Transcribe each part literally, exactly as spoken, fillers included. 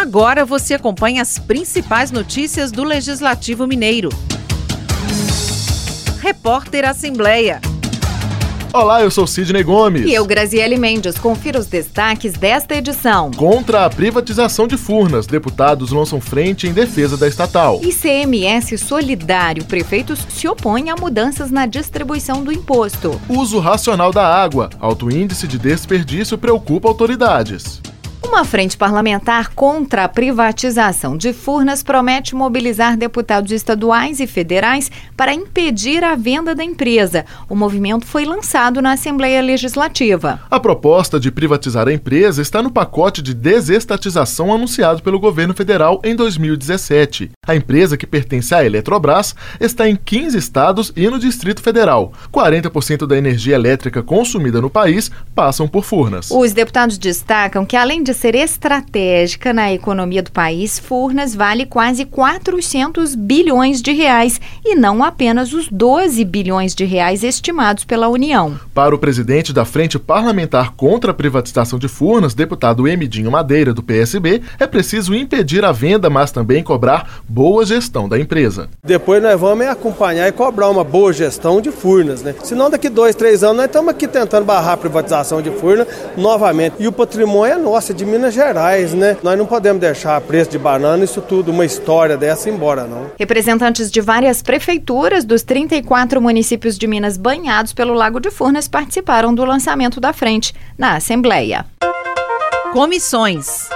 Agora você acompanha as principais notícias do Legislativo Mineiro. Repórter Assembleia. Olá, eu sou Sidney Gomes. E eu, Graziele Mendes. Confira os destaques desta edição. Contra a privatização de Furnas, deputados lançam frente em defesa da estatal. I C M S solidário. Prefeitos se opõem a mudanças na distribuição do imposto. Uso racional da água. Alto índice de desperdício preocupa autoridades. Uma frente parlamentar contra a privatização de Furnas promete mobilizar deputados estaduais e federais para impedir a venda da empresa. O movimento foi lançado na Assembleia Legislativa. A proposta de privatizar a empresa está no pacote de desestatização anunciado pelo governo federal em dois mil e dezessete. A empresa, que pertence à Eletrobras, está em quinze estados e no Distrito Federal. quarenta por cento da energia elétrica consumida no país passam por Furnas. Os deputados destacam que, além de ser estratégica na economia do país, Furnas vale quase quatrocentos bilhões de reais e não apenas os doze bilhões de reais estimados pela União. Para o presidente da Frente Parlamentar contra a Privatização de Furnas, deputado Emidinho Madeira, do P S B, é preciso impedir a venda, mas também cobrar boa gestão da empresa. Depois nós vamos acompanhar e cobrar uma boa gestão de Furnas, né? Senão daqui dois, três anos nós estamos aqui tentando barrar a privatização de Furnas novamente. E o patrimônio é nosso, é de Minas Gerais, né? Nós não podemos deixar preço de banana, isso tudo, uma história dessa embora, não. Representantes de várias prefeituras dos trinta e quatro municípios de Minas banhados pelo Lago de Furnas participaram do lançamento da frente na Assembleia. Comissões.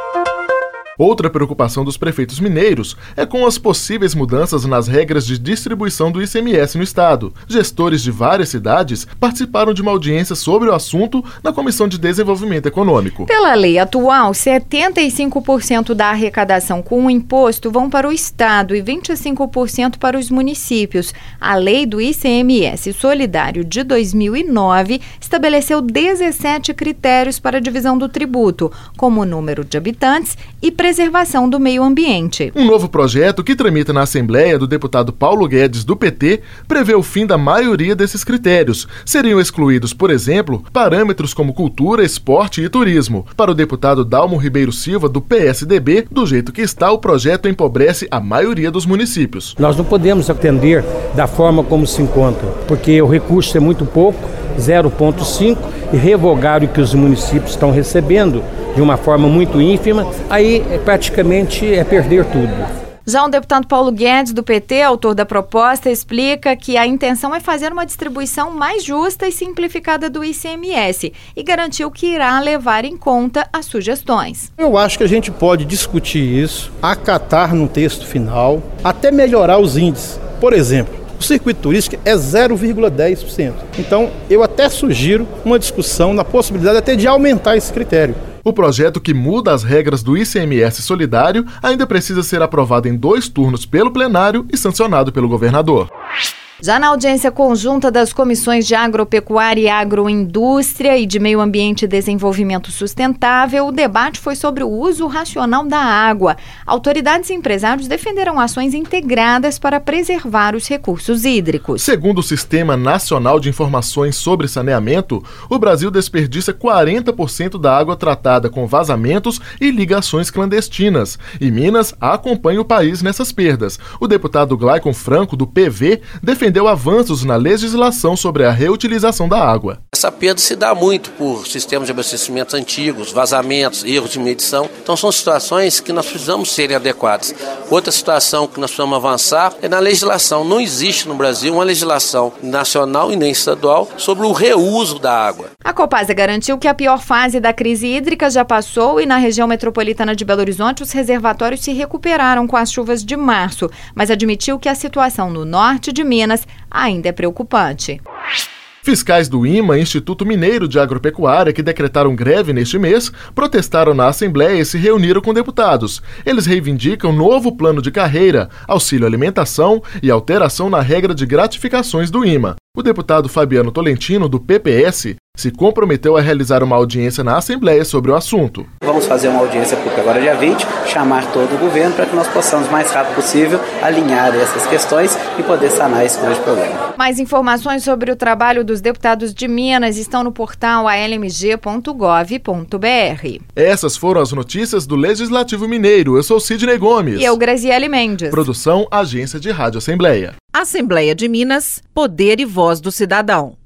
Outra preocupação dos prefeitos mineiros é com as possíveis mudanças nas regras de distribuição do I C M S no estado. Gestores de várias cidades participaram de uma audiência sobre o assunto na Comissão de Desenvolvimento Econômico. Pela lei atual, setenta e cinco por cento da arrecadação com o imposto vão para o estado e vinte e cinco por cento para os municípios. A lei do I C M S solidário de dois mil e nove estabeleceu dezessete critérios para a divisão do tributo, como o número de habitantes e preservação do meio ambiente. Um novo projeto que tramita na Assembleia do deputado Paulo Guedes, do P T, prevê o fim da maioria desses critérios. Seriam excluídos, por exemplo, parâmetros como cultura, esporte e turismo. Para o deputado Dalmo Ribeiro Silva, do P S D B, do jeito que está, o projeto empobrece a maioria dos municípios. Nós não podemos atender da forma como se encontra, porque o recurso é muito pouco, zero vírgula cinco, e revogar o que os municípios estão recebendo de uma forma muito ínfima, aí é, praticamente é perder tudo. Já o deputado Paulo Guedes, do P T, autor da proposta, explica que a intenção é fazer uma distribuição mais justa e simplificada do I C M S e garantiu que irá levar em conta as sugestões. Eu acho que a gente pode discutir isso, acatar no texto final, até melhorar os índices. Por exemplo, o circuito turístico é zero vírgula dez por cento. Então, eu até sugiro uma discussão na possibilidade até de aumentar esse critério. O projeto, que muda as regras do I C M S solidário, ainda precisa ser aprovado em dois turnos pelo plenário e sancionado pelo governador. Já na audiência conjunta das comissões de Agropecuária e Agroindústria e de Meio Ambiente e Desenvolvimento Sustentável, o debate foi sobre o uso racional da água. Autoridades e empresários defenderam ações integradas para preservar os recursos hídricos. Segundo o Sistema Nacional de Informações sobre Saneamento, o Brasil desperdiça quarenta por cento da água tratada com vazamentos e ligações clandestinas. E Minas acompanha o país nessas perdas. O deputado Glaicon Franco, do P V, defendeu deu avanços na legislação sobre a reutilização da água. Essa perda se dá muito por sistemas de abastecimentos antigos, vazamentos, erros de medição. Então são situações que nós precisamos serem adequadas. Outra situação que nós precisamos avançar é na legislação. Não existe no Brasil uma legislação nacional e nem estadual sobre o reuso da água. A Copasa garantiu que a pior fase da crise hídrica já passou e na região metropolitana de Belo Horizonte os reservatórios se recuperaram com as chuvas de março, mas admitiu que a situação no norte de Minas ainda é preocupante. Fiscais do I M A, Instituto Mineiro de Agropecuária, que decretaram greve neste mês, protestaram na Assembleia e se reuniram com deputados. Eles reivindicam novo plano de carreira, auxílio alimentação e alteração na regra de gratificações do I M A. O deputado Fabiano Tolentino, do P P S, se comprometeu a realizar uma audiência na Assembleia sobre o assunto. Vamos fazer uma audiência pública agora dia vinte, chamar todo o governo para que nós possamos, o mais rápido possível, alinhar essas questões e poder sanar esse grande problema. Mais informações sobre o trabalho dos deputados de Minas estão no portal a l m g ponto gov ponto b r. Essas foram as notícias do Legislativo Mineiro. Eu sou Sidney Gomes. E eu, Graziele Mendes. Produção, Agência de Rádio Assembleia. Assembleia de Minas, Poder e Voz do Cidadão.